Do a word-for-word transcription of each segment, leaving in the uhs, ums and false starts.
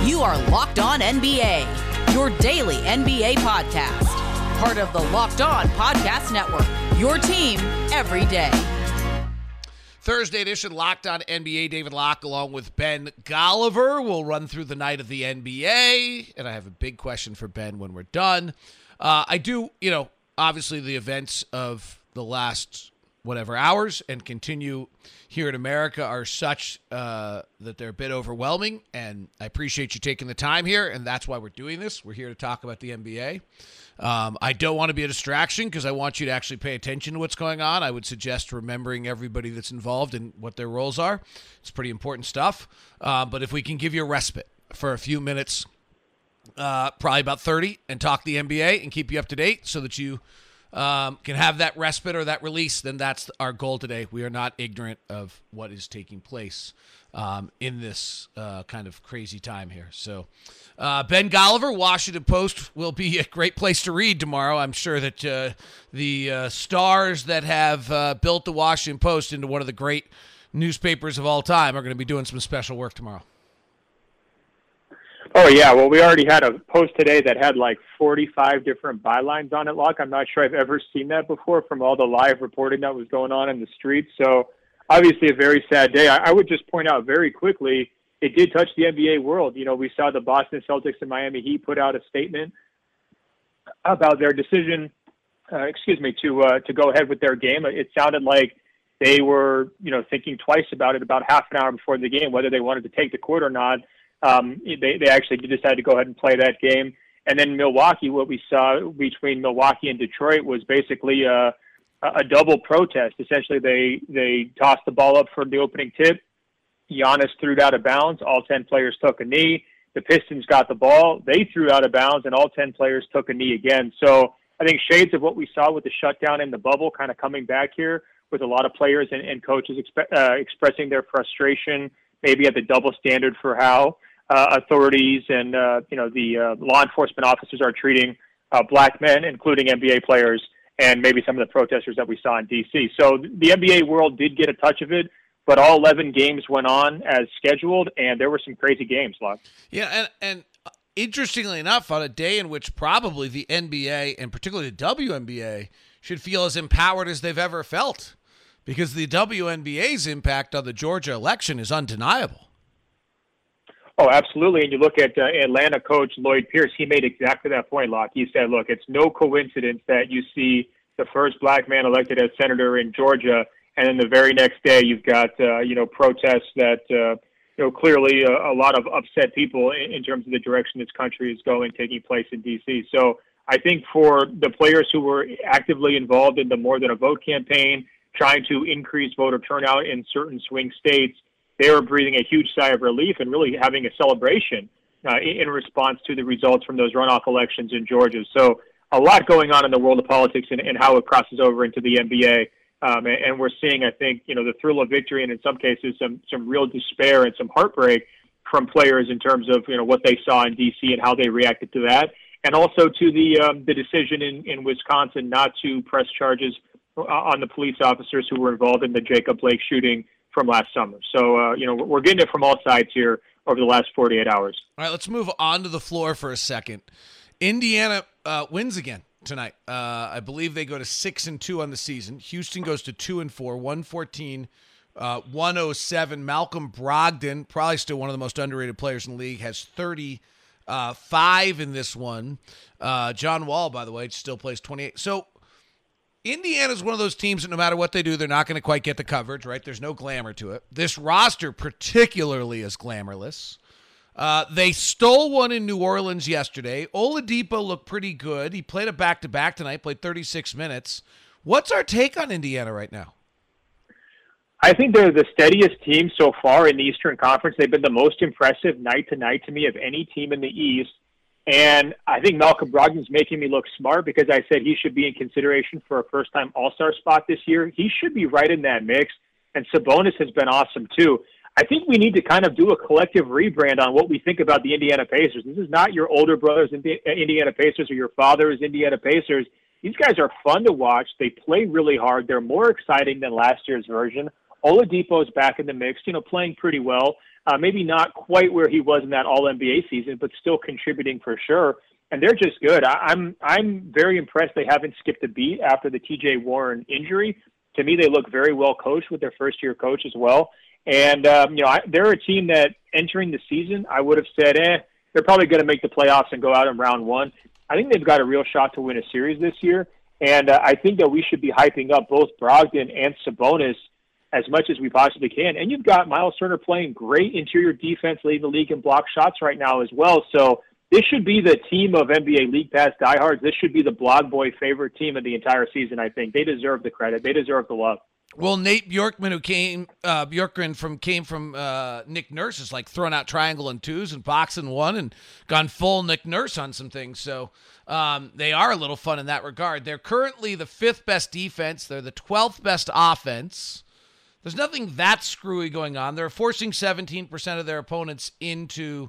You are Locked On N B A, your daily N B A podcast. Part of the Locked On Podcast Network, your team every day. Thursday edition, Locked On N B A. David Locke along with Ben Golliver. We'll run through the night of the N B A, and I have a big question for Ben when we're done. Uh, I do, you know, obviously the events of the last whatever hours and continue here in America are such uh, that they're a bit overwhelming, and I appreciate you taking the time here, and that's why we're doing this. We're here to talk about the N B A. Um, I don't want to be a distraction because I want you to actually pay attention to what's going on. I would suggest remembering everybody that's involved and what their roles are. It's pretty important stuff. Uh, but if we can give you a respite for a few minutes, uh, probably about thirty, and talk the N B A and keep you up to date so that you um, can have that respite or that release, then that's our goal today. We are not ignorant of what is taking place um, in this uh, kind of crazy time here. So uh, Ben Golliver, Washington Post, will be a great place to read tomorrow. I'm sure that uh, the uh, stars that have uh, built the Washington Post into one of the great newspapers of all time are going to be doing some special work tomorrow. Oh, yeah. Well, we already had a post today that had like forty-five different bylines on it, Locke. I'm not sure I've ever seen that before from all the live reporting that was going on in the streets. So obviously a very sad day. I, I would just point out very quickly, it did touch the N B A world. You know, we saw the Boston Celtics and Miami Heat put out a statement about their decision, uh, excuse me, to uh, to go ahead with their game. It sounded like they were, you know, thinking twice about it about half an hour before the game, whether they wanted to take the court or not. Um, they, they actually decided to go ahead and play that game. And then Milwaukee, what we saw between Milwaukee and Detroit was basically a, a double protest. Essentially, they, they tossed the ball up for the opening tip. Giannis threw it out of bounds. All ten players took a knee. The Pistons got the ball. They threw out of bounds, and all ten players took a knee again. So I think shades of what we saw with the shutdown in the bubble kind of coming back here with a lot of players and, and coaches expe- uh, expressing their frustration, maybe at the double standard for how Uh, authorities and, uh, you know, the uh, law enforcement officers are treating uh, black men, including N B A players, and maybe some of the protesters that we saw in D C. So the N B A world did get a touch of it, but all eleven games went on as scheduled, and there were some crazy games, Locke. Yeah, and, and interestingly enough, on a day in which probably the N B A, and particularly the W N B A, should feel as empowered as they've ever felt, because the W N B A's impact on the Georgia election is undeniable. Oh, absolutely. And you look at uh, Atlanta coach Lloyd Pierce, he made exactly that point, Locke. He said, look, it's no coincidence that you see the first black man elected as senator in Georgia, and then the very next day you've got, uh, you know, protests that, uh, you know, clearly a, a lot of upset people in, in terms of the direction this country is going taking place in D C. So I think for the players who were actively involved in the More Than a Vote campaign, trying to increase voter turnout in certain swing states, they were breathing a huge sigh of relief and really having a celebration uh, in response to the results from those runoff elections in Georgia. So a lot going on in the world of politics and, and how it crosses over into the N B A. Um, and, and we're seeing, I think, you know, the thrill of victory and in some cases some, some real despair and some heartbreak from players in terms of, you know, what they saw in D C and how they reacted to that. And also to the um, the decision in, in Wisconsin not to press charges on the police officers who were involved in the Jacob Blake shooting from last summer. So, uh, you know, we're getting it from all sides here over the last forty-eight hours. All right, let's move on to the floor for a second. Indiana uh, wins again tonight. Uh, I believe they go to six and two on the season. Houston goes to two and four, one fourteen, uh, one oh seven. Malcolm Brogdon, probably still one of the most underrated players in the league, has thirty-five in this one. Uh, John Wall, by the way, still plays twenty-eight. So Indiana's one of those teams that no matter what they do, they're not going to quite get the coverage, right? There's no glamour to it. This roster particularly is glamourless. Uh, they stole one in New Orleans yesterday. Oladipo looked pretty good. He played a back-to-back tonight, played thirty-six minutes. What's our take on Indiana right now? I think they're the steadiest team so far in the Eastern Conference. They've been the most impressive night to night to me of any team in the East. And I think Malcolm Brogdon's making me look smart because I said he should be in consideration for a first-time All-Star spot this year. He should be right in that mix. And Sabonis has been awesome, too. I think we need to kind of do a collective rebrand on what we think about the Indiana Pacers. This is not your older brother's Indiana Pacers or your father's Indiana Pacers. These guys are fun to watch. They play really hard. They're more exciting than last year's version. Oladipo's back in the mix, you know, playing pretty well. Uh, maybe not quite where he was in that All N B A season, but still contributing for sure. And they're just good. I, I'm I'm very impressed they haven't skipped a beat after the T J Warren injury. To me, they look very well coached with their first-year coach as well. And, um, you know, I, they're a team that entering the season, I would have said, eh, they're probably going to make the playoffs and go out in round one. I think they've got a real shot to win a series this year. And uh, I think that we should be hyping up both Brogdon and Sabonis as much as we possibly can. And you've got Miles Turner playing great interior defense, leading the league in block shots right now as well. So this should be the team of N B A League Pass diehards. This should be the Blog Boy favorite team of the entire season, I think. They deserve the credit. They deserve the love. Well, Nate Bjorkman, who came uh, Bjorkgren from came from uh, Nick Nurse, is like throwing out triangle and twos and box and one and gone full Nick Nurse on some things. So um, they are a little fun in that regard. They're currently the fifth best defense. They're the twelfth best offense. There's nothing that screwy going on. They're forcing seventeen percent of their opponents into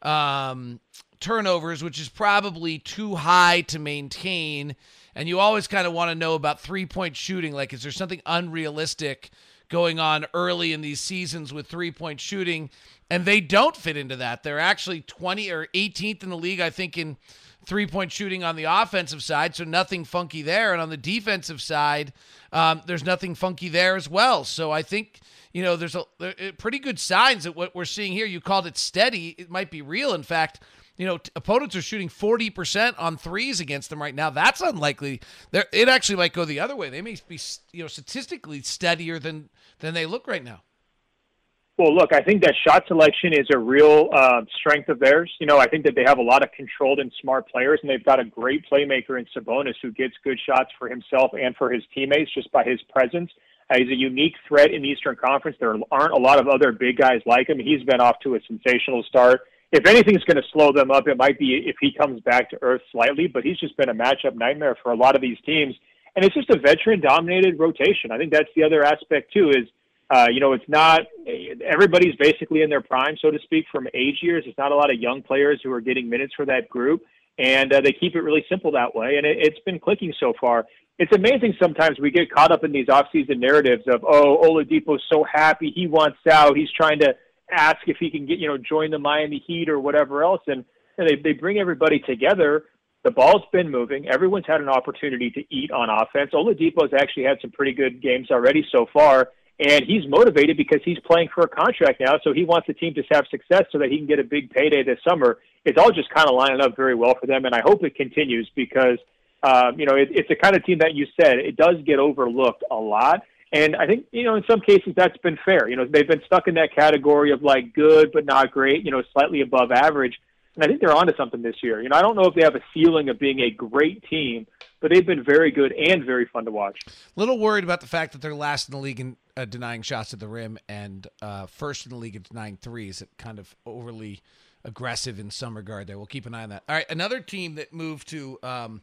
um, turnovers, which is probably too high to maintain. And you always kind of want to know about three-point shooting. Like, is there something unrealistic going on early in these seasons with three-point shooting? And they don't fit into that. They're actually twentieth or eighteenth in the league, I think, in three-point shooting on the offensive side, so nothing funky there. And on the defensive side, um, there's nothing funky there as well. So I think, you know, there's a there, pretty good signs that what we're seeing here, you called it steady, it might be real. In fact, you know, t- opponents are shooting forty percent on threes against them right now. That's unlikely. They're, it actually might go the other way. They may be, you know, statistically steadier than than they look right now. Well, look, I think that shot selection is a real uh, strength of theirs. You know, I think that they have a lot of controlled and smart players, and they've got a great playmaker in Sabonis who gets good shots for himself and for his teammates just by his presence. Uh, he's a unique threat in the Eastern Conference. There aren't a lot of other big guys like him. He's been off to a sensational start. If anything's going to slow them up, it might be if he comes back to earth slightly, but he's just been a matchup nightmare for a lot of these teams. And it's just a veteran-dominated rotation. I think that's the other aspect, too, is, uh, you know, it's not – everybody's basically in their prime, so to speak, from age years. It's not a lot of young players who are getting minutes for that group, and uh, they keep it really simple that way, and it, it's been clicking so far. It's amazing sometimes we get caught up in these offseason narratives of, oh, Oladipo's so happy, he wants out, he's trying to – ask if he can get, you know, join the Miami Heat or whatever else. And, and they, they bring everybody together. The ball's been moving. Everyone's had an opportunity to eat on offense. Oladipo's actually had some pretty good games already so far. And he's motivated because he's playing for a contract now. So he wants the team to have success so that he can get a big payday this summer. It's all just kind of lining up very well for them. And I hope it continues because, um, you know, it, it's the kind of team that you said, it does get overlooked a lot. And I think, you know, in some cases that's been fair. You know, they've been stuck in that category of like good but not great, you know, slightly above average. And I think they're onto something this year. You know, I don't know if they have a ceiling of being a great team, but they've been very good and very fun to watch. Little worried about the fact that they're last in the league in uh, denying shots at the rim and uh, first in the league in denying threes. It kind of overly aggressive in some regard there. We'll keep an eye on that. All right, another team that moved to um,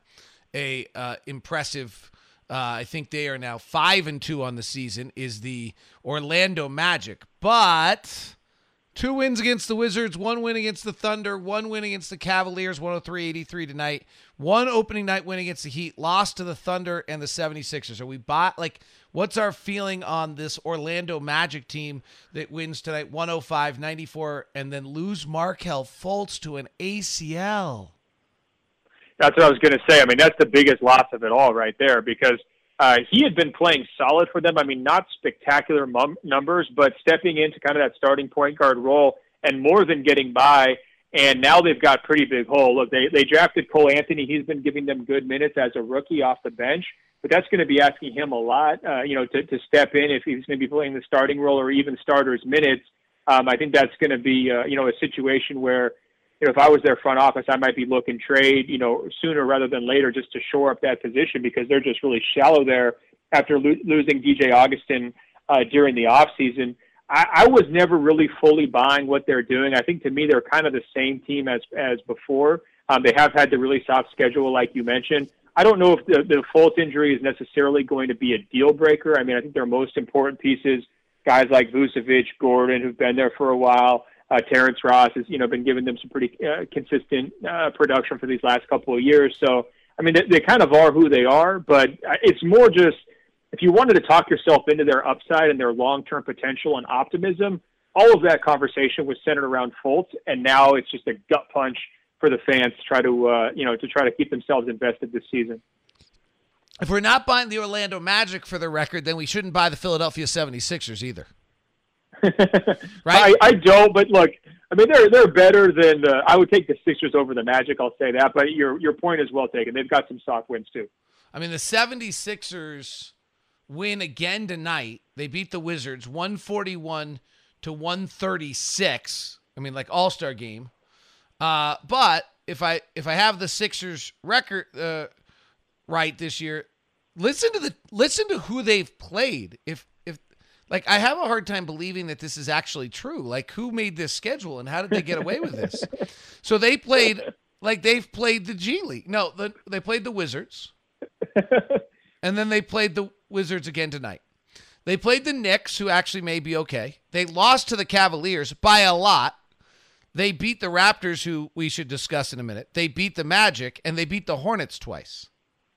a uh, impressive – Uh, I think they are now five and two on the season, is the Orlando Magic. But two wins against the Wizards, one win against the Thunder, one win against the Cavaliers, one oh three eighty-three tonight. One opening night win against the Heat, lost to the Thunder and the seventy-sixers. Are we bought? Like, what's our feeling on this Orlando Magic team that wins tonight one oh five ninety-four and then lose Markelle Fultz to an A C L? That's what I was going to say. I mean, that's the biggest loss of it all right there because uh, he had been playing solid for them. I mean, not spectacular mum- numbers, but stepping into kind of that starting point guard role and more than getting by. And now they've got pretty big hole. Look, they, they drafted Cole Anthony. He's been giving them good minutes as a rookie off the bench, but that's going to be asking him a lot, uh, you know, to, to step in if he's going to be playing the starting role or even starters minutes. Um, I think that's going to be, uh, you know, a situation where, you know, if I was their front office, I might be looking trade, you know, sooner rather than later just to shore up that position because they're just really shallow there after lo- losing D J Augustin uh, during the offseason. I, I was never really fully buying what they're doing. I think to me they're kind of the same team as as before. Um, they have had the really soft schedule like you mentioned. I don't know if the, the Fultz injury is necessarily going to be a deal breaker. I mean, I think their most important pieces, guys like Vucevic, Gordon, who've been there for a while, Uh, Terrence Ross has, you know, been giving them some pretty uh, consistent uh, production for these last couple of years. So, I mean, they, they kind of are who they are, but it's more just if you wanted to talk yourself into their upside and their long-term potential and optimism, all of that conversation was centered around Fultz, and now it's just a gut punch for the fans to try to, uh, you know, to try to keep themselves invested this season. If we're not buying the Orlando Magic for the record, then we shouldn't buy the Philadelphia seventy-sixers either. Right? I, I don't, but look, I mean, they're they're better than the. I would take the Sixers over the Magic. I'll say that, but your your point is well taken. They've got some soft wins too. I mean, the seventy-sixers win again tonight. They beat the Wizards one forty-one to one thirty-six. I mean, like all-star game. Uh, but if I if I have the Sixers record uh, right this year, listen to the listen to who they've played. If if like I have a hard time believing that this is actually true. Like, who made this schedule and how did they get away with this? So they played like they've played the G League. No, the, they played the Wizards, and then they played the Wizards again tonight. They played the Knicks, who actually may be okay. They lost to the Cavaliers by a lot. They beat the Raptors, who we should discuss in a minute. They beat the Magic, and they beat the Hornets twice.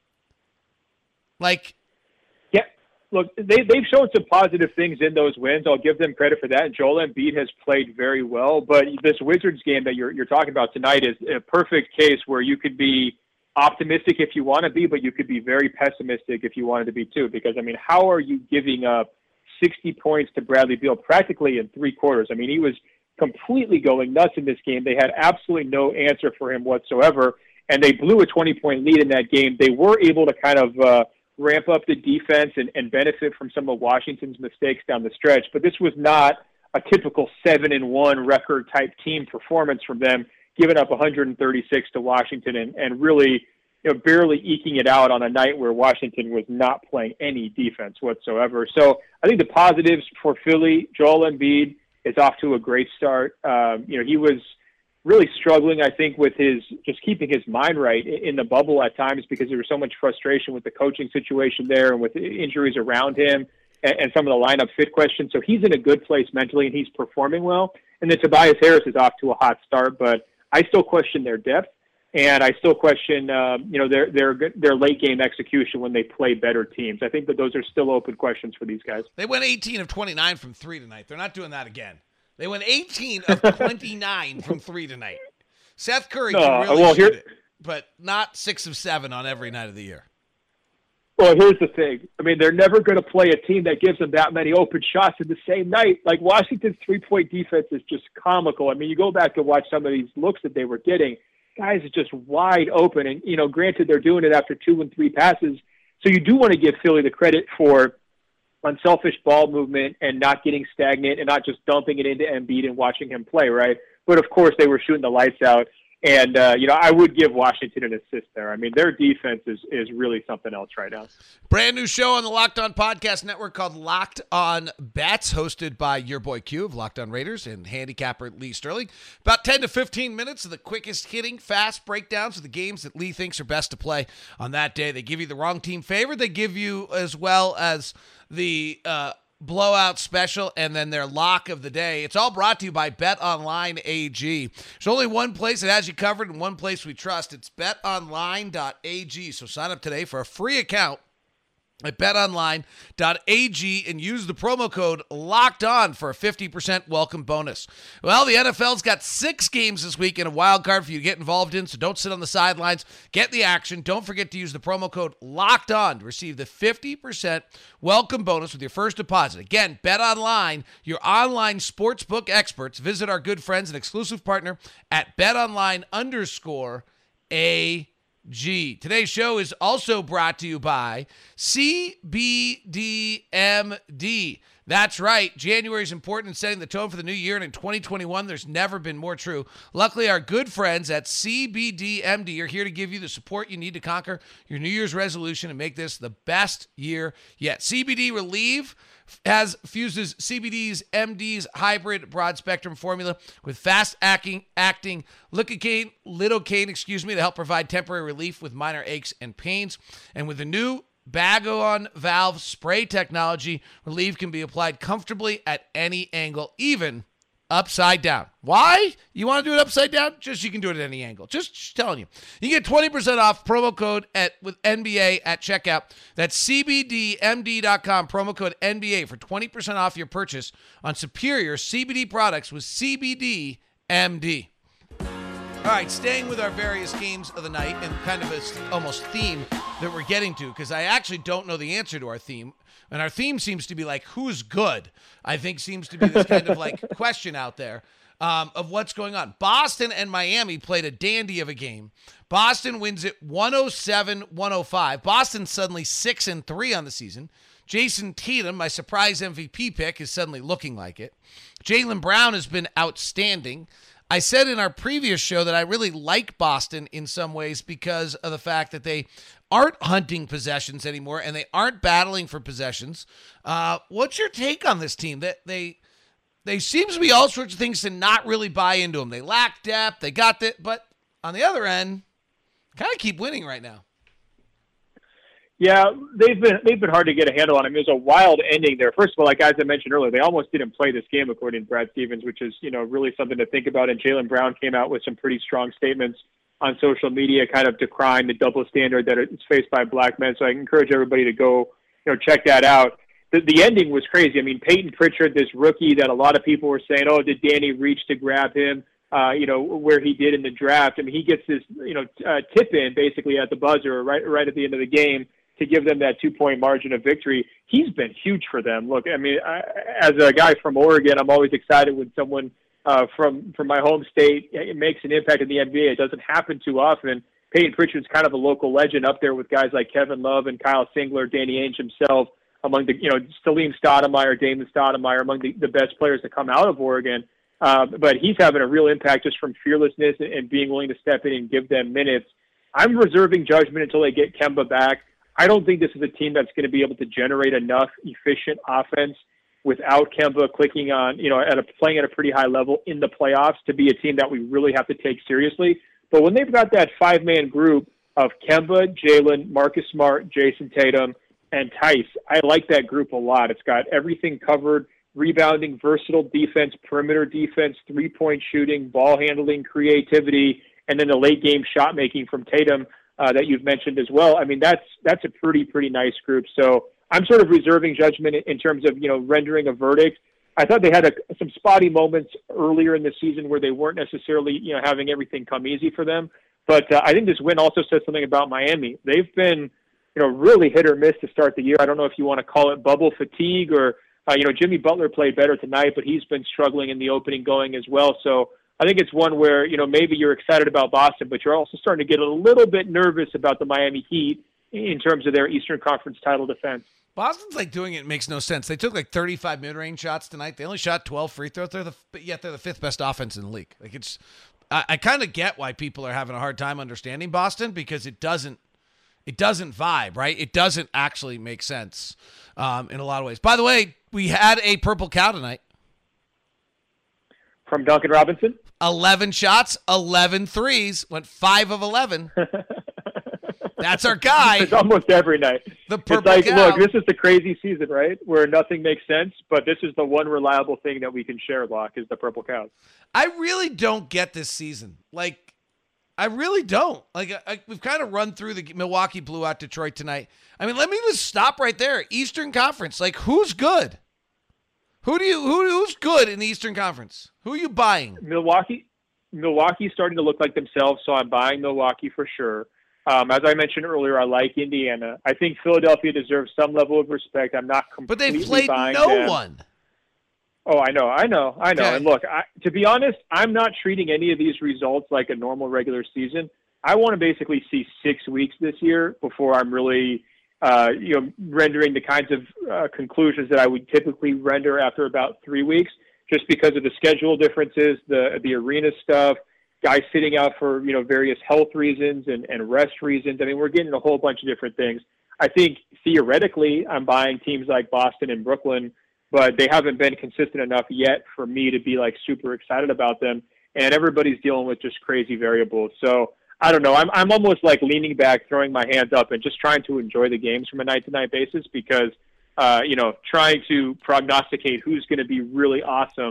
Like, yeah, look, they, they've shown some positive things in those wins. I'll give them credit for that. And Joel Embiid has played very well. But this Wizards game that you're, you're talking about tonight is a perfect case where you could be optimistic if you want to be, but you could be very pessimistic if you wanted to be too. Because, I mean, how are you giving up sixty points to Bradley Beal practically in three quarters? I mean, he was completely going nuts in this game. They had absolutely no answer for him whatsoever, and they blew a twenty-point lead in that game. They were able to kind of uh, ramp up the defense and, and benefit from some of Washington's mistakes down the stretch, but this was not a typical seven and one record-type team performance from them, giving up one thirty-six to Washington and, and really, you know, barely eking it out on a night where Washington was not playing any defense whatsoever. So I think the positives for Philly, Joel Embiid is off to a great start. Um, you know, he was really struggling, I think, with his just keeping his mind right in the bubble at times because there was so much frustration with the coaching situation there and with injuries around him and, and some of the lineup fit questions. So he's in a good place mentally and he's performing well. And then Tobias Harris is off to a hot start, but I still question their depth, and I still question, um, you know, their their their late game execution when they play better teams. I think that those are still open questions for these guys. They went eighteen of twenty-nine from three tonight. They're not doing that again. They went eighteen of twenty-nine from three tonight. Seth Curry can uh, really well, shoot here, it, but not six of seven on every night of the year. Well, here's the thing. I mean, they're never going to play a team that gives them that many open shots in the same night. Like, Washington's three-point defense is just comical. I mean, you go back to watch some of these looks that they were getting. Guys are just wide open. And, you know, granted, they're doing it after two and three passes. So you do want to give Philly the credit for unselfish ball movement and not getting stagnant and not just dumping it into Embiid and watching him play, right? But, of course, they were shooting the lights out. And, uh, you know, I would give Washington an assist there. I mean, their defense is, is really something else right now. Brand new show on the Locked On Podcast Network called Locked On Bets, hosted by your boy Q of Locked On Raiders and handicapper Lee Sterling. About ten to fifteen minutes of the quickest hitting, fast breakdowns of the games that Lee thinks are best to play on that day. They give you the wrong team favored. They give you as well as the uh, blowout special and then their lock of the day. It's all brought to you by BetOnline A G. There's only one place that has you covered and one place we trust. It's bet online dot a g. So sign up today for a free account at bet online dot a g and use the promo code LOCKEDON for a fifty percent welcome bonus. Well, the N F L's got six games this week and a wild card for you to get involved in, so don't sit on the sidelines. Get the action. Don't forget to use the promo code LOCKEDON to receive the fifty percent welcome bonus with your first deposit. Again, BetOnline, your online sportsbook experts. Visit our good friends and exclusive partner at betonline underscore A G. Today's show is also brought to you by C B D M D. That's right. January is important in setting the tone for the new year, and in twenty twenty-one, there's never been more true. Luckily, our good friends at C B D M D are here to give you the support you need to conquer your New Year's resolution and make this the best year yet. C B D Relieve has fuses C B D's M D's hybrid broad-spectrum formula with fast-acting acting lidocaine, lidocaine, excuse me, to help provide temporary relief with minor aches and pains. And with the new Bag-On valve spray technology, relief can be applied comfortably at any angle, even upside down. Why? You want to do it upside down? Just you can do it at any angle. Just, just telling you. You get twenty percent off promo code at with N B A at checkout. That's C B D M D dot com, promo code N B A for twenty percent off your purchase on superior C B D products with C B D M D. All right, staying with our various games of the night and kind of a almost theme that we're getting to, because I actually don't know the answer to our theme. And our theme seems to be like, who's good? I think seems to be this kind of like question out there um, of what's going on. Boston and Miami played a dandy of a game. Boston wins it one oh seven one oh five. Boston suddenly six and three on the season. Jason Tatum, my surprise M V P pick, is suddenly looking like it. Jaylen Brown has been outstanding. I said in our previous show that I really like Boston in some ways because of the fact that they aren't hunting possessions anymore and they aren't battling for possessions. Uh, what's your take on this team? That they they seem to be all sorts of things to not really buy into them. They lack depth. They got that, but on the other end, kind of keep winning right now. Yeah, they've been they've been hard to get a handle on. I mean, it was a wild ending there. First of all, like as I mentioned earlier, they almost didn't play this game according to Brad Stevens, which is, you know, really something to think about. And Jaylen Brown came out with some pretty strong statements on social media, kind of decrying the double standard that is faced by black men. So I encourage everybody to go, you know, check that out. The, the ending was crazy. I mean, Peyton Pritchard, this rookie that a lot of people were saying, oh, did Danny reach to grab him? Uh, you know, where he did in the draft. I mean, he gets this, you know, uh, tip in basically at the buzzer right right at the end of the game to give them that two-point margin of victory. He's been huge for them. Look, I mean, I, as a guy from Oregon, I'm always excited when someone uh, from from my home state it makes an impact in the N B A. It doesn't happen too often. Peyton Pritchard's kind of a local legend up there with guys like Kevin Love and Kyle Singler, Danny Ainge himself, among the, you know, Salim Stoudemire, Damon Stoudemire, among the, the best players to come out of Oregon. Uh, but he's having a real impact just from fearlessness and, and being willing to step in and give them minutes. I'm reserving judgment until they get Kemba back. I don't think this is a team that's going to be able to generate enough efficient offense without Kemba clicking on, you know, at a, playing at a pretty high level in the playoffs to be a team that we really have to take seriously. But when they've got that five-man group of Kemba, Jaylen, Marcus Smart, Jason Tatum, and Tice, I like that group a lot. It's got everything covered: rebounding, versatile defense, perimeter defense, three-point shooting, ball handling, creativity, and then the late-game shot making from Tatum. Uh, that you've mentioned as well. I mean, that's that's a pretty, pretty nice group. So I'm sort of reserving judgment in, in terms of, you know, rendering a verdict. I thought they had a, some spotty moments earlier in the season where they weren't necessarily, you know, having everything come easy for them. But uh, I think this win also says something about Miami. They've been, you know, really hit or miss to start the year. I don't know if you want to call it bubble fatigue or, uh, you know, Jimmy Butler played better tonight, but he's been struggling in the opening going as well. So I think it's one where, you know, maybe you're excited about Boston, but you're also starting to get a little bit nervous about the Miami Heat in terms of their Eastern Conference title defense. Boston's like doing it makes no sense. They took like thirty-five mid-range shots tonight. They only shot twelve free throws. They're the, but yet they're the fifth best offense in the league. Like it's, I, I kind of get why people are having a hard time understanding Boston because it doesn't, it doesn't vibe, right? It doesn't actually make sense um, in a lot of ways. By the way, we had a purple cow tonight. From Duncan Robinson? eleven shots, eleven threes, went five of eleven. That's our guy. It's almost every night. The purple it's like, cow. Look, this is the crazy season, right? Where nothing makes sense, but this is the one reliable thing that we can share, Locke, is the purple cows. I really don't get this season. Like, I really don't. Like, I, I, we've kind of run through the Milwaukee blew out Detroit tonight. I mean, let me just stop right there. Eastern Conference, like, who's good? Who do you who who's good in the Eastern Conference? Who are you buying? Milwaukee. Milwaukee's starting to look like themselves, so I'm buying Milwaukee for sure. Um, as I mentioned earlier, I like Indiana. I think Philadelphia deserves some level of respect. I'm not completely But they've played buying no them. one. Oh, I know, I know, I know. Okay. And look, I, to be honest, I'm not treating any of these results like a normal regular season. I want to basically see six weeks this year before I'm really Uh, you know, rendering the kinds of uh, conclusions that I would typically render after about three weeks, just because of the schedule differences, the the arena stuff, guys sitting out for, you know, various health reasons and, and rest reasons. I mean, we're getting a whole bunch of different things. I think theoretically I'm buying teams like Boston and Brooklyn, but they haven't been consistent enough yet for me to be like super excited about them. And everybody's dealing with just crazy variables. So I don't know. I'm I'm almost like leaning back, throwing my hands up, and just trying to enjoy the games from a night-to-night basis because, uh, you know, trying to prognosticate who's going to be really awesome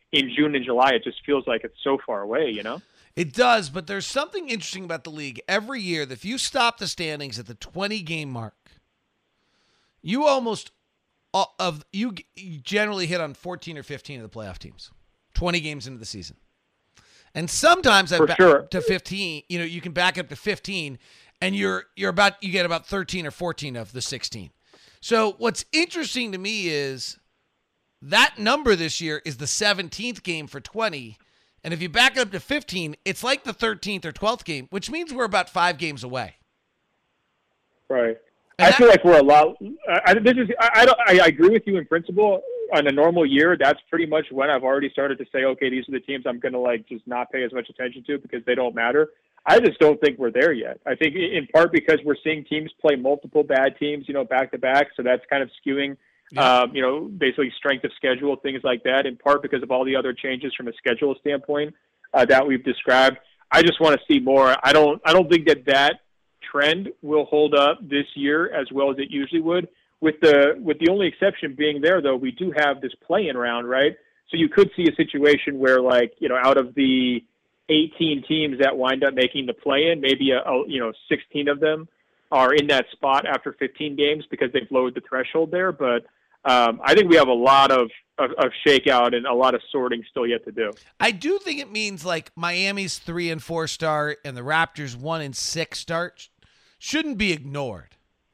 in June and July, it just feels like it's so far away, you know? It does, but there's something interesting about the league. Every year, that if you stop the standings at the twenty-game mark, you almost uh, of you generally hit on fourteen or fifteen of the playoff teams, twenty games into the season. And sometimes For back sure. to fifteen, you know, you can back up to fifteen, and you're you're about you get about thirteen or fourteen of the sixteen. So what's interesting to me is that number this year is the seventeenth game for twenty. And if you back it up to fifteen, it's like the thirteenth or twelfth game, which means we're about five games away. Right. And I that, feel like we're a lot. I, this is. I, I don't. I, I agree with you in principle. On a normal year, that's pretty much when I've already started to say, okay, these are the teams I'm going to like just not pay as much attention to because they don't matter. I just don't think we're there yet. I think in part because we're seeing teams play multiple bad teams, you know, back to back. So that's kind of skewing, yeah. um, you know, basically strength of schedule, things like that. In part because of all the other changes from a schedule standpoint uh, that we've described. I just want to see more. I don't. I don't think that that trend will hold up this year as well as it usually would. With the with the only exception being there, though, we do have this play-in round, right? So you could see a situation where, like, you know, out of the eighteen teams that wind up making the play-in, maybe a, a you know sixteen of them are in that spot after fifteen games because they've lowered the threshold there. But um, I think we have a lot of, of of shakeout and a lot of sorting still yet to do. I do think it means like Miami's three and four start and the Raptors one and six start shouldn't be ignored.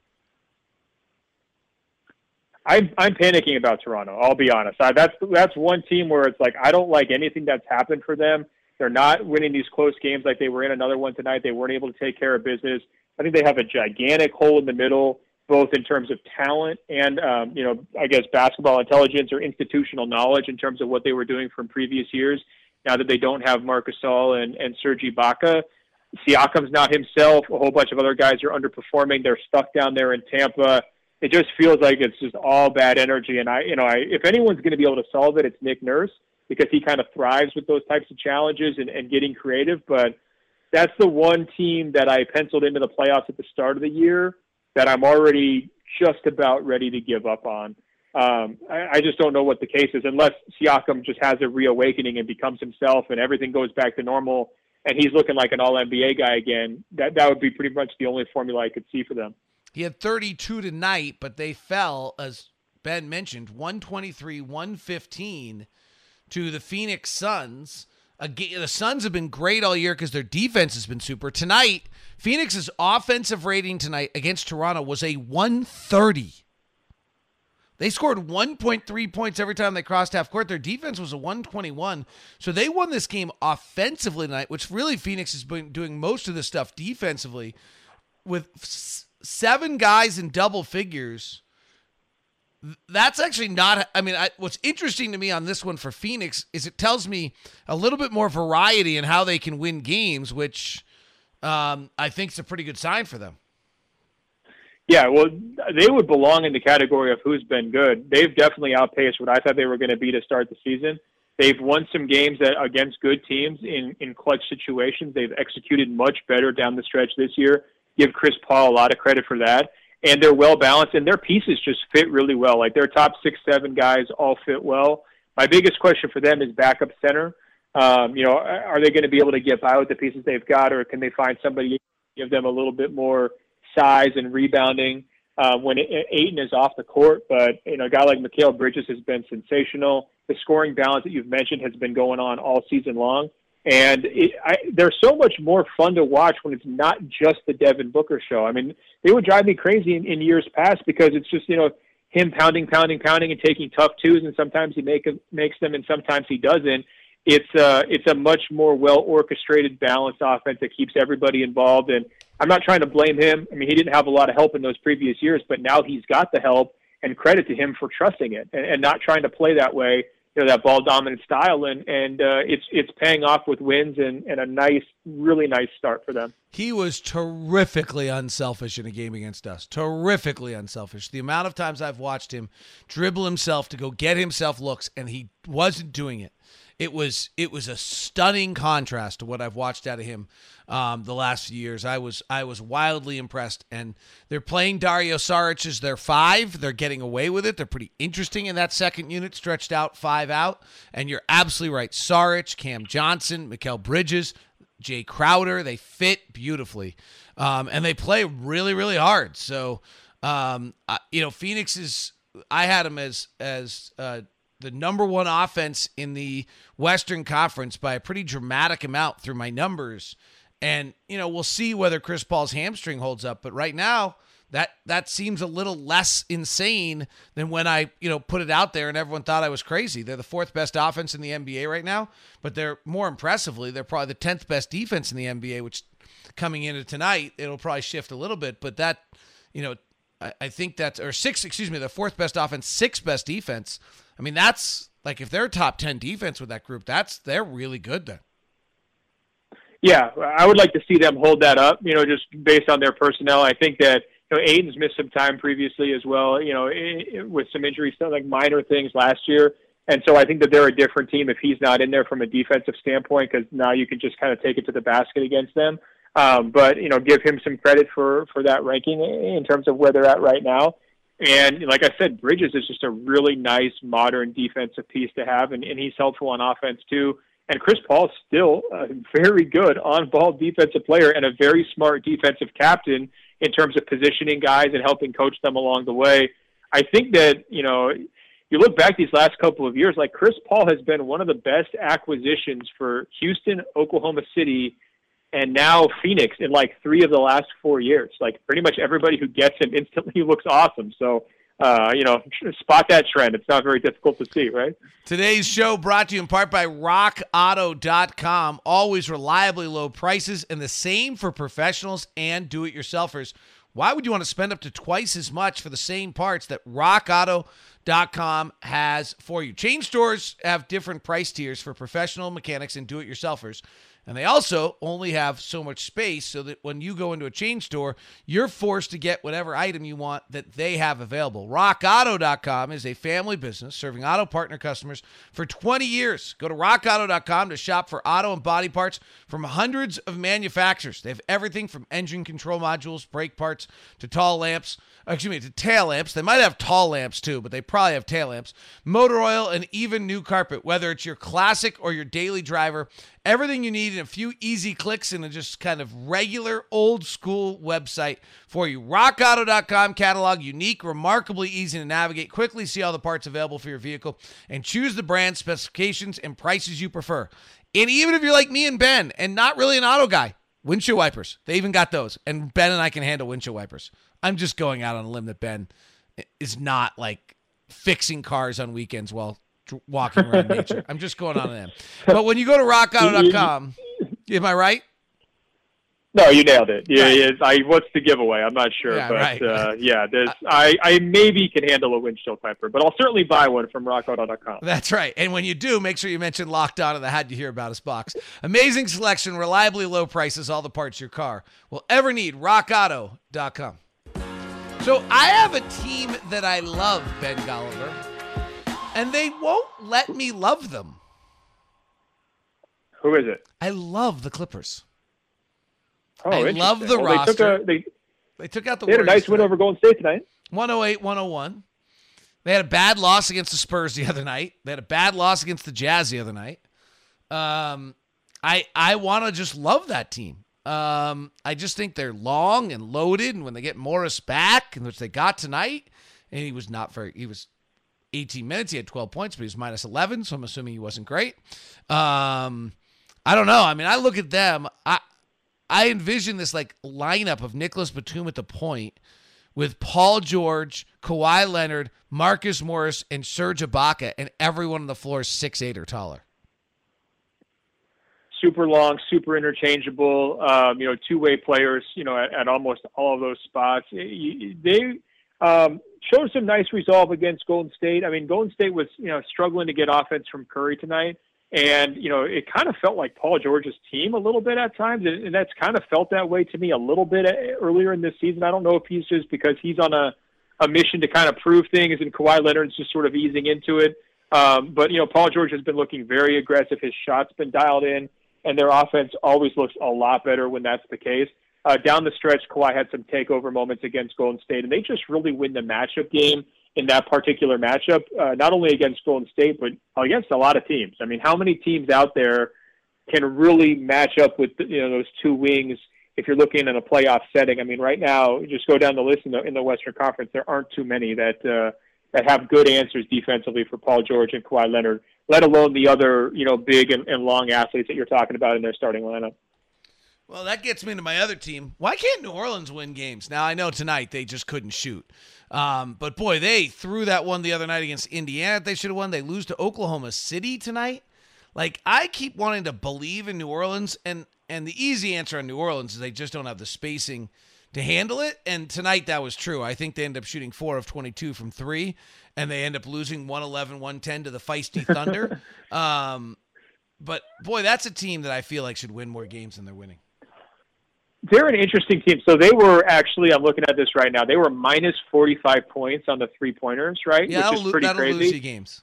I'm I'm panicking about Toronto. I'll be honest. I, that's that's one team where it's like I don't like anything that's happened for them. They're not winning these close games like they were in another one tonight. They weren't able to take care of business. I think they have a gigantic hole in the middle, both in terms of talent and um, you know I guess basketball intelligence or institutional knowledge in terms of what they were doing from previous years. Now that they don't have Marc Gasol and and Serge Ibaka, Siakam's not himself. A whole bunch of other guys are underperforming. They're stuck down there in Tampa. It just feels like it's just all bad energy. And I, you know, I, if anyone's going to be able to solve it, it's Nick Nurse because he kind of thrives with those types of challenges and, and getting creative. But that's the one team that I penciled into the playoffs at the start of the year that I'm already just about ready to give up on. Um, I, I just don't know what the case is unless Siakam just has a reawakening and becomes himself and everything goes back to normal and he's looking like an all N B A guy again. That that would be pretty much the only formula I could see for them. He had thirty-two tonight, but they fell, as Ben mentioned, one twenty-three one fifteen to the Phoenix Suns. Again, the Suns have been great all year because their defense has been super. Tonight, Phoenix's offensive rating tonight against Toronto was a one thirty. They scored one point three points every time they crossed half court. Their defense was a one twenty-one. So they won this game offensively tonight, which really Phoenix has been doing most of this stuff defensively with seven guys in double figures. That's actually not, I mean, I, what's interesting to me on this one for Phoenix is it tells me a little bit more variety in how they can win games, which um, I think is a pretty good sign for them. Yeah, well, they would belong in the category of who's been good. They've definitely outpaced what I thought they were going to be to start the season. They've won some games that, against good teams in, in clutch situations. They've executed much better down the stretch this year. Give Chris Paul a lot of credit for that. And they're well balanced, and their pieces just fit really well. Like their top six, seven guys all fit well. My biggest question for them is backup center. Um, you know, are they going to be able to get by with the pieces they've got, or can they find somebody give them a little bit more size and rebounding uh, when Ayton is off the court? But you know, a guy like Mikal Bridges has been sensational. The scoring balance that you've mentioned has been going on all season long. And it, I, they're so much more fun to watch when it's not just the Devin Booker show. I mean, they would drive me crazy in, in years past because it's just, you know, him pounding, pounding, pounding and taking tough twos, and sometimes he make, makes them and sometimes he doesn't. It's, uh, it's a much more well-orchestrated, balanced offense that keeps everybody involved. And I'm not trying to blame him. I mean, he didn't have a lot of help in those previous years, but now he's got the help, and credit to him for trusting it and, and not trying to play that way. You know, that ball dominant style, and and uh, it's it's paying off with wins and, and a nice, really nice start for them. He was terrifically unselfish in a game against us. Terrifically unselfish. The amount of times I've watched him dribble himself to go get himself looks, and he wasn't doing it. it was it was a stunning contrast to what I've watched out of him um, the last few years. I was I was wildly impressed, and they're playing Dario Saric as their five. They're getting away with it. They're pretty interesting in that second unit, stretched out five out. And you're absolutely right. Saric, Cam Johnson, Mikal Bridges, Jay Crowder, they fit beautifully, um, and they play really really hard. So um, uh, you know, Phoenix is. I had them as as uh, the number one offense in the Western Conference by a pretty dramatic amount through my numbers. And, you know, we'll see whether Chris Paul's hamstring holds up. But right now, that that seems a little less insane than when I, you know, put it out there and everyone thought I was crazy. They're the fourth best offense in the N B A right now. But they're, more impressively, they're probably the tenth best defense in the N B A, which coming into tonight, it'll probably shift a little bit. But that, you know, I think that's, or six, excuse me, the fourth best offense, sixth best defense. I mean, that's like, if they're top ten defense with that group, that's, they're really good then. Yeah, I would like to see them hold that up, you know, just based on their personnel. I think that, you know, Aiden's missed some time previously as well, you know, with some injuries, stuff like minor things last year. And so I think that they're a different team if he's not in there from a defensive standpoint, because now you can just kind of take it to the basket against them. Um, but, you know, give him some credit for, for that ranking in terms of where they're at right now. And like I said, Bridges is just a really nice, modern defensive piece to have, and, and he's helpful on offense too. And Chris Paul is still a very good on-ball defensive player and a very smart defensive captain in terms of positioning guys and helping coach them along the way. I think that, you know, you look back these last couple of years, like Chris Paul has been one of the best acquisitions for Houston, Oklahoma City, and now Phoenix in like three of the last four years. Like pretty much everybody who gets him instantly looks awesome. So, uh, you know, spot that trend. It's not very difficult to see, right? Today's show brought to you in part by rock auto dot com. Always reliably low prices, and the same for professionals and do-it-yourselfers. Why would you want to spend up to twice as much for the same parts that rock auto dot com has for you? Chain stores have different price tiers for professional mechanics and do-it-yourselfers. And they also only have so much space so that when you go into a chain store, you're forced to get whatever item you want that they have available. rock auto dot com is a family business serving auto partner customers for twenty years. Go to rock auto dot com to shop for auto and body parts from hundreds of manufacturers. They have everything from engine control modules, brake parts, to tall lamps. Excuse me, to tail lamps. They might have tall lamps too, but they probably have tail lamps. Motor oil, and even new carpet. Whether it's your classic or your daily driver, everything you need in a few easy clicks and a just kind of regular old school website for you. rock auto dot com catalog, unique, remarkably easy to navigate. Quickly see all the parts available for your vehicle and choose the brand, specifications, and prices you prefer. And even if you're like me and Ben and not really an auto guy, windshield wipers. They even got those. And Ben and I can handle windshield wipers. I'm just going out on a limb that Ben is not like fixing cars on weekends while walking around nature. I'm just going on a limb. But when you go to rock auto dot com, am I right? No, you nailed it. Yeah, right. yeah, I, what's the giveaway? I'm not sure, yeah, but right. uh, yeah, there's. I, I maybe can handle a windshield wiper, but I'll certainly buy one from rock auto dot com. That's right. And when you do, make sure you mention Locked On in the How'd You Hear About Us box. Amazing selection, reliably low prices, all the parts your car will ever need. rock auto dot com. So I have a team that I love, Ben Golliver, and they won't let me love them. Who is it? I love the Clippers. Oh, I love the well, roster. They took, a, they, they took out the they had a Warriors nice win tonight. over Golden State tonight. one oh eight one oh one. They had a bad loss against the Spurs the other night. They had a bad loss against the Jazz the other night. Um, I I want to just love that team. Um, I just think they're long and loaded, and when they get Morris back, which they got tonight, and he was not very, he was eighteen minutes, he had twelve points, but he was minus eleven, so I'm assuming he wasn't great. Um, I don't know. I mean, I look at them, I I envision this like lineup of Nicholas Batum at the point with Paul George, Kawhi Leonard, Marcus Morris, and Serge Ibaka, and everyone on the floor is six eight or taller. Super long, super interchangeable, um, you know, two-way players, you know, at, at almost all of those spots. They um, showed some nice resolve against Golden State. I mean, Golden State was, you know, struggling to get offense from Curry tonight. And, you know, it kind of felt like Paul George's team a little bit at times. And that's kind of felt that way to me a little bit earlier in this season. I don't know if he's just because he's on a, a mission to kind of prove things and Kawhi Leonard's just sort of easing into it. Um, but, you know, Paul George has been looking very aggressive. His shot's been dialed in, and their offense always looks a lot better when that's the case. Uh, down the stretch, Kawhi had some takeover moments against Golden State, and they just really win the matchup game in that particular matchup, uh, not only against Golden State, but against a lot of teams. I mean, how many teams out there can really match up with, you know, those two wings if you're looking in a playoff setting? I mean, right now, just go down the list in the, in the Western Conference, there aren't too many that uh, that have good answers defensively for Paul George and Kawhi Leonard, let alone the other, you know, big and, and long athletes that you're talking about in their starting lineup. Well, that gets me into my other team. Why can't New Orleans win games? Now, I know tonight they just couldn't shoot. Um, but, boy, they threw that one the other night against Indiana. They should have won. They lose to Oklahoma City tonight. Like, I keep wanting to believe in New Orleans, and, and the easy answer on New Orleans is they just don't have the spacing to handle it. And tonight that was true. I think they end up shooting four of twenty-two from three, and they end up losing one eleven one ten to the feisty Thunder. um, but, boy, that's a team that I feel like should win more games than they're winning. They're an interesting team. So they were actually, I'm looking at this right now, they were minus forty-five points on the three-pointers, right? Yeah, Which is pretty that'll crazy. lose you games.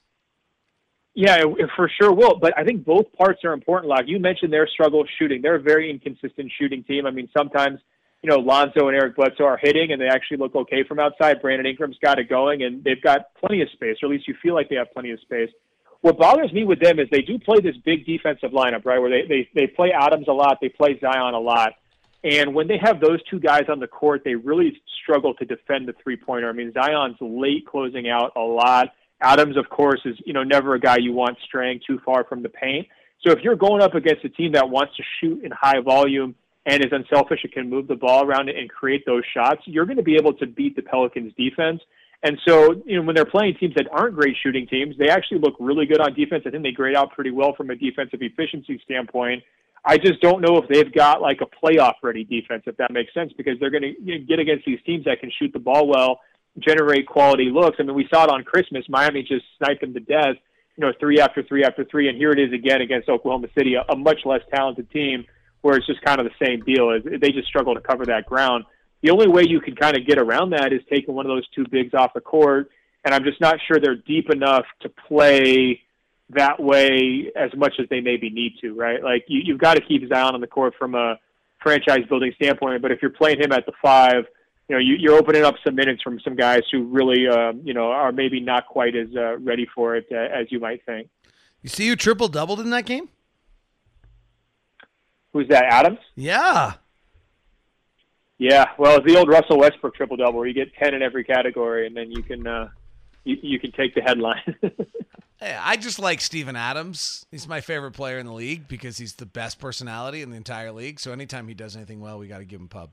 Yeah, it, it for sure will. But I think both parts are important. Like you mentioned their struggle shooting. They're a very inconsistent shooting team. I mean, sometimes, you know, Lonzo and Eric Bledsoe are hitting, and they actually look okay from outside. Brandon Ingram's got it going, and they've got plenty of space, or at least you feel like they have plenty of space. What bothers me with them is they do play this big defensive lineup, right, where they, they, they play Adams a lot, they play Zion a lot. And when they have those two guys on the court, they really struggle to defend the three-pointer. I mean, Zion's late closing out a lot. Adams, of course, is, you know, never a guy you want straying too far from the paint. So if you're going up against a team that wants to shoot in high volume and is unselfish and can move the ball around and create those shots, you're going to be able to beat the Pelicans' defense. And so, you know, when they're playing teams that aren't great shooting teams, they actually look really good on defense. I think they grade out pretty well from a defensive efficiency standpoint. I just don't know if they've got like a playoff-ready defense, if that makes sense, because they're going to you know, get against these teams that can shoot the ball well, generate quality looks. I mean, we saw it on Christmas. Miami just sniped them to death, you know, three after three after three, and here it is again against Oklahoma City, a, a much less talented team where it's just kind of the same deal. They just struggle to cover that ground. The only way you can kind of get around that is taking one of those two bigs off the court, and I'm just not sure they're deep enough to play that way as much as they maybe need to, right? Like you, you've got to keep Zion on the court from a franchise building standpoint, but if you're playing him at the five, you know, you, you're opening up some minutes from some guys who really, uh, you know, are maybe not quite as uh, ready for it uh, as you might think. You see who triple-doubled in that game? Who's that, Adams? Yeah. Yeah, well, it's the old Russell Westbrook triple-double where you get ten in every category, and then you can uh, you, you can take the headline. Hey, I just like Steven Adams. He's my favorite player in the league because he's the best personality in the entire league. So anytime he does anything well, we got to give him pub.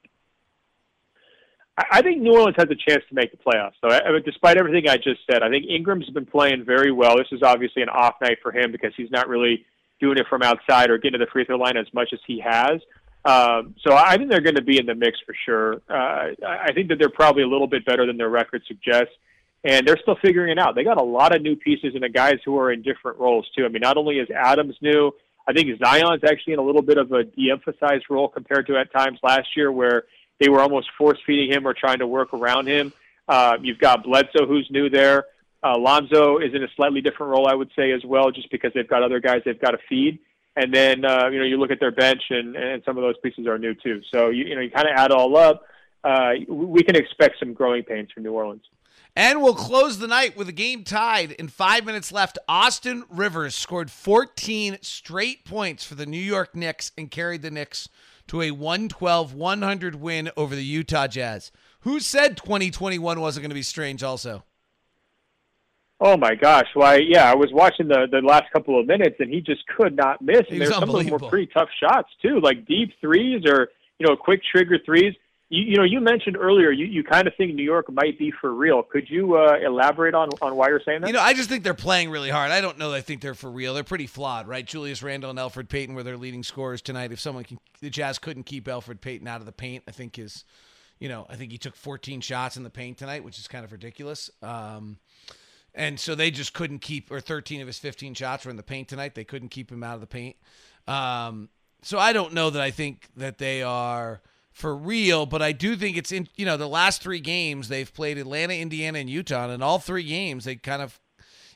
I think New Orleans has a chance to make the playoffs. So, I mean, despite everything I just said, I think Ingram's been playing very well. This is obviously an off night for him because he's not really doing it from outside or getting to the free throw line as much as he has. Um, so I think they're going to be in the mix for sure. Uh, I think that they're probably a little bit better than their record suggests. And they're still figuring it out. They got a lot of new pieces and the guys who are in different roles, too. I mean, not only is Adams new, I think Zion's actually in a little bit of a de-emphasized role compared to at times last year where they were almost force-feeding him or trying to work around him. Uh, you've got Bledsoe, who's new there. Uh, Lonzo is in a slightly different role, I would say, as well, just because they've got other guys they've got to feed. And then, uh, you know, you look at their bench, and, and some of those pieces are new, too. So, you, you know, you kind of add it all up. Uh, we can expect some growing pains from New Orleans. And we'll close the night with a game tied in five minutes left. Austin Rivers scored fourteen straight points for the New York Knicks and carried the Knicks to a one twelve one hundred win over the Utah Jazz. Who said twenty twenty-one wasn't going to be strange also? Oh, my gosh. Why, yeah, I was watching the, the last couple of minutes, and he just could not miss. And there, some of them were pretty tough shots, too, like deep threes or, you know, quick trigger threes. You, you know, you mentioned earlier you, you kind of think New York might be for real. Could you uh, elaborate on, on why you're saying that? You know, I just think they're playing really hard. I don't know that I think they're for real. They're pretty flawed, right? Julius Randle and Elfrid Payton were their leading scorers tonight. If someone can, the Jazz couldn't keep Elfrid Payton out of the paint, I think his, you know, I think he took fourteen shots in the paint tonight, which is kind of ridiculous. Um, and so they just couldn't keep, or thirteen of his fifteen shots were in the paint tonight. They couldn't keep him out of the paint. Um, so I don't know that I think that they are for real, but I do think it's in, you know, the last three games they've played Atlanta, Indiana, and Utah, and in all three games they kind of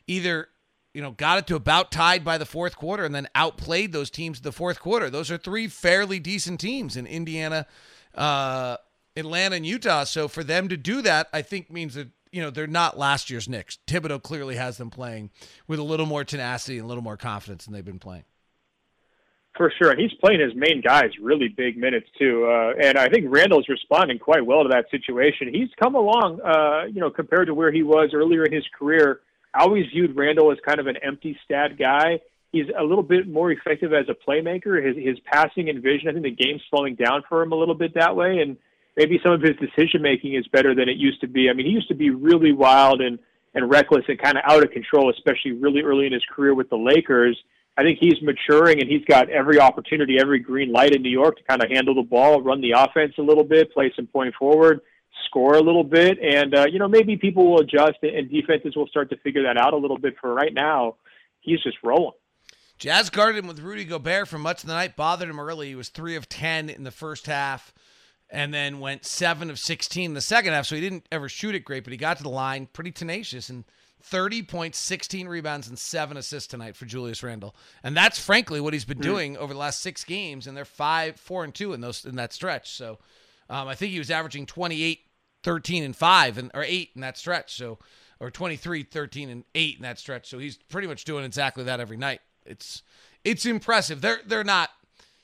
either, you know, got it to about tied by the fourth quarter and then outplayed those teams in the fourth quarter. Those are three fairly decent teams in Indiana, uh, Atlanta, and Utah. So for them to do that, I think means that, you know, they're not last year's Knicks. Thibodeau clearly has them playing with a little more tenacity and a little more confidence than they've been playing. For sure. And he's playing his main guys really big minutes, too. Uh, and I think Randall's responding quite well to that situation. He's come along, uh, you know, compared to where he was earlier in his career. I always viewed Randall as kind of an empty stat guy. He's a little bit more effective as a playmaker. His, his passing and vision, I think the game's slowing down for him a little bit that way. And maybe some of his decision-making is better than it used to be. I mean, he used to be really wild and, and reckless and kind of out of control, especially really early in his career with the Lakers. I think he's maturing, and he's got every opportunity, every green light in New York to kind of handle the ball, run the offense a little bit, play some point forward, score a little bit. And, uh, you know, maybe people will adjust and defenses will start to figure that out a little bit. For right now, he's just rolling. Jazz guarded him with Rudy Gobert for much of the night, bothered him early. He was three of ten in the first half and then went seven of sixteen in the second half. So he didn't ever shoot it great, but he got to the line pretty tenacious and thirty points, sixteen rebounds, and seven assists tonight for Julius Randle. And that's frankly what he's been mm. doing over the last six games, and they're five, four, and two in those in that stretch. So um, I think he was averaging twenty-eight, thirteen, and five, and or eight in that stretch. So or twenty-three, thirteen, and eight in that stretch. So he's pretty much doing exactly that every night. It's it's impressive. They're they're not.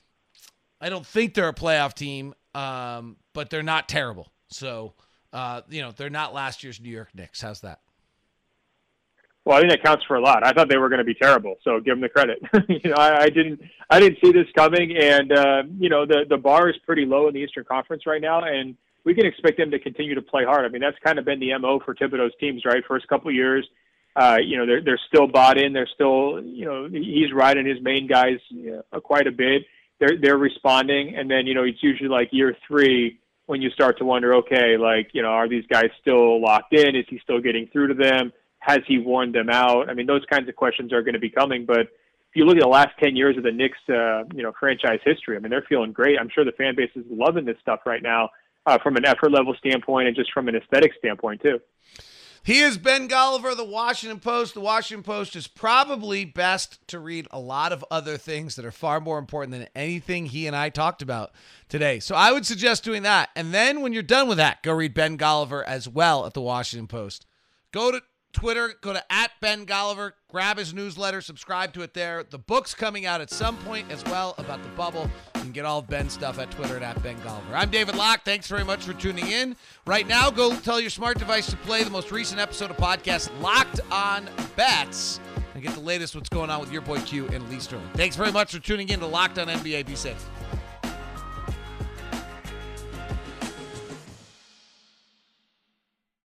I don't think they're a playoff team, um, but they're not terrible. So uh, you know they're not last year's New York Knicks. How's that? Well, I think that counts for a lot. I thought they were going to be terrible, so give them the credit. you know, I, I didn't, I didn't see this coming, and uh, you know, the the bar is pretty low in the Eastern Conference right now, and we can expect them to continue to play hard. I mean, that's kind of been the M O for Thibodeau's teams, right? First couple of years, uh, you know, they're they're still bought in. They're still, you know, he's riding his main guys you know, quite a bit. They're they're responding, and then you know, it's usually like year three when you start to wonder, okay, like you know, are these guys still locked in? Is he still getting through to them? Has he worn them out? I mean, those kinds of questions are going to be coming. But if you look at the last ten years of the Knicks, uh, you know, franchise history, I mean, they're feeling great. I'm sure the fan base is loving this stuff right now uh, from an effort level standpoint and just from an aesthetic standpoint, too. He is Ben Golliver, the Washington Post. The Washington Post is probably best to read a lot of other things that are far more important than anything he and I talked about today. So I would suggest doing that. And then when you're done with that, go read Ben Golliver as well at the Washington Post. Go to Twitter, go to at Ben Golliver, grab his newsletter, subscribe to it there. The book's coming out at some point as well about the bubble. You can get all of Ben's stuff at Twitter and at Ben Golliver. I'm David Locke. Thanks very much for tuning in. Right now, go tell your smart device to play the most recent episode of podcast Locked On Bets and get the latest what's going on with your boy Q and Lee Sterling. Thanks very much for tuning in to Locked On N B A. Be safe.